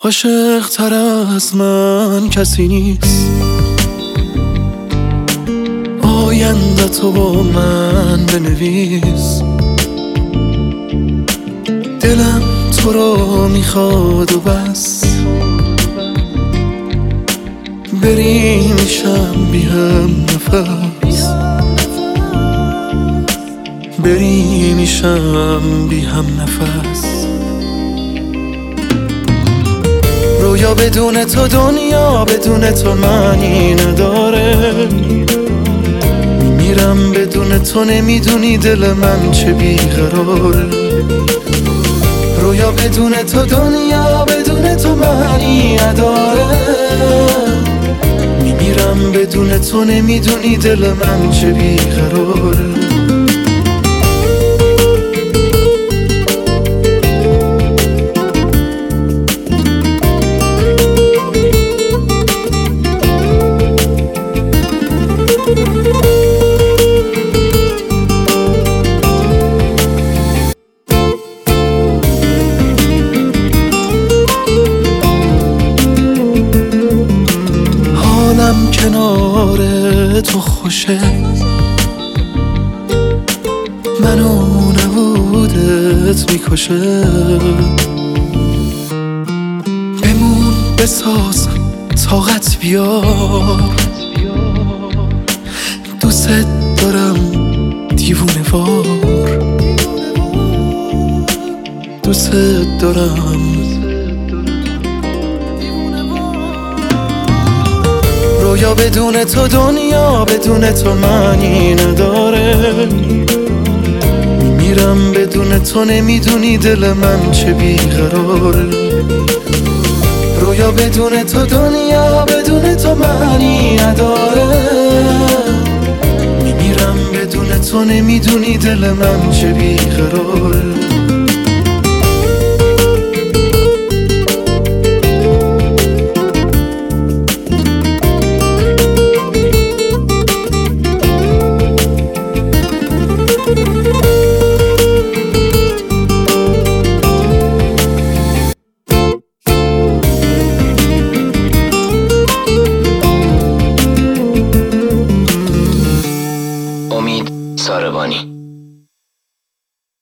عاشق تر از من کسی نیست، آینده تو با من بنویس. دلم تو رو میخواد و بس، بریم میشم بی هم نفس، بریم میشم بی هم نفس. رویا بدون تو دنیا بدون تو معنی نداره، میمیرم بدون تو، نمیدونی دل من چه بیقراره. رویا بدون تو دنیا بدون تو معنی نداره، میمیرم بدون تو، نمیدونی دل من چه بیقراره. حالم کنار تو خوشه، منو نبودت میکشه. بمون بساز طاقت بیار، دوست دارم دیوونه وار، دوست دارم. رویا بدون تو دنیا بدون تو معنی نداره، میمیرم بدون تو، نمیدونی دل من چه بیقراره. رویا بدون تو دنیا بدون تو معنی نداره، میمیرم بدون تو، نمیدونی دل من چه بیقراره.